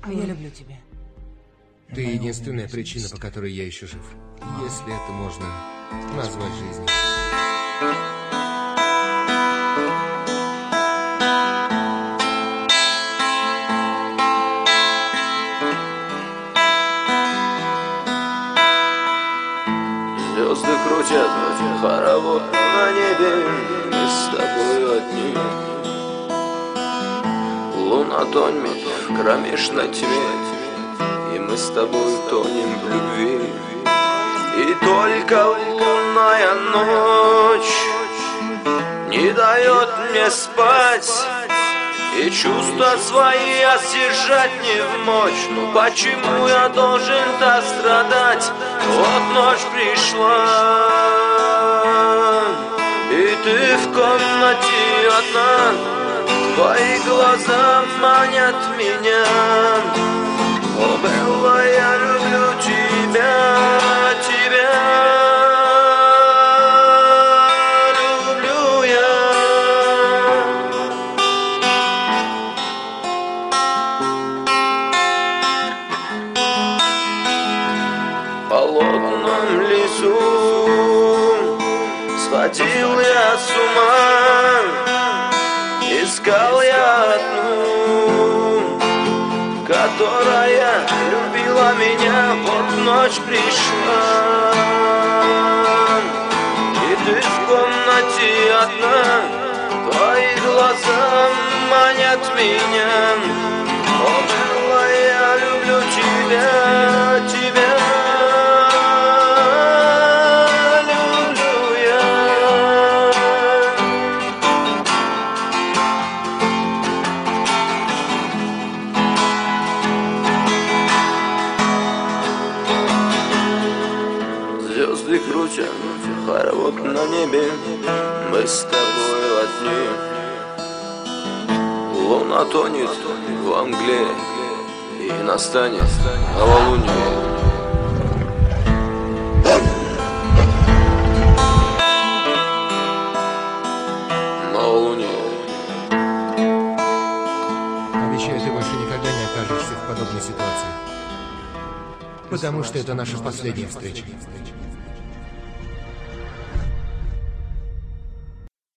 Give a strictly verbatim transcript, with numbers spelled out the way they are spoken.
А я люблю тебя. Ты единственная причина, по которой я еще жив. Если это можно назвать жизнью. Звезды крутят хоровод на небе, мы с тобой одни. Луна тонет в кромешной тьме, и мы с тобой тонем в любви. И только лунная ночь не дает мне спать, и чувства свои осижать не в мочь. Ну почему я должен так страдать? Вот ночь пришла, и ты в комнате одна. Твои глаза манят меня. О, Белла, я люблю тебя, тебя люблю я. В холодном лесу сходил я с ума, искал я одну, которая любила меня. Вот ночь пришла, и ты в комнате одна. Твои глаза манят меня. О, Белла, я люблю тебя, тебя люблю я. Звезды крутят хоровод на небе, мы с тобой одни. Луна тонет во мгле, и настанет новолуние. Новолуние. Обещаю, ты больше никогда не окажешься в подобной ситуации. Потому что это наша последняя встреча.